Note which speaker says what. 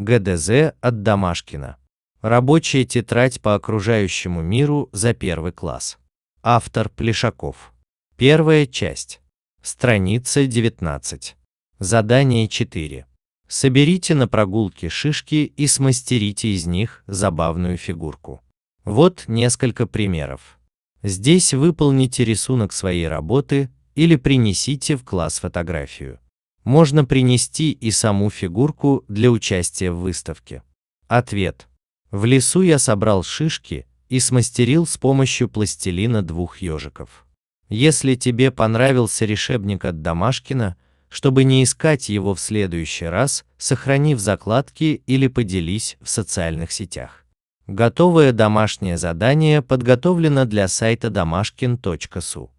Speaker 1: ГДЗ от Домашкина. Рабочая тетрадь по окружающему миру за 1 класс. Автор Плешаков. Первая часть. Страница 19. Задание 4. Соберите на прогулке шишки и смастерите из них забавную фигурку. Вот несколько примеров. Здесь выполните рисунок своей работы или принесите в класс фотографию. Можно принести и саму фигурку для участия в выставке. Ответ. В лесу я собрал шишки и смастерил с помощью пластилина 2 ежиков. Если тебе понравился решебник от Домашкина, чтобы не искать его в следующий раз, сохрани в закладке или поделись в социальных сетях. Готовое домашнее задание подготовлено для сайта domashkin.su.